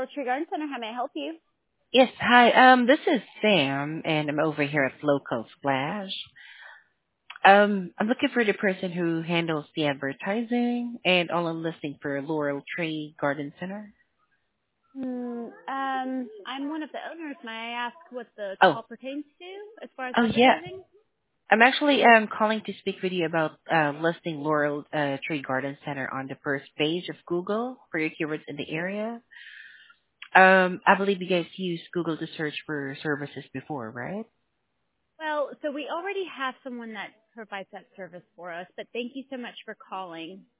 Laurel Tree Garden Center. How may I help you? Yes, hi. This is Sam, and I'm over here at Local Splash. I'm looking for the person who handles the advertising and all I'm listing for Laurel Tree Garden Center. I'm one of the owners. May I ask what the Oh, call pertains to as far as yeah. advertising? I'm actually calling to speak with you about listing Laurel Tree Garden Center on the first page of Google for your keywords in the area. I believe you guys used Google to search for services before, right? Well, so we already have someone that provides that service for us, but thank you so much for calling.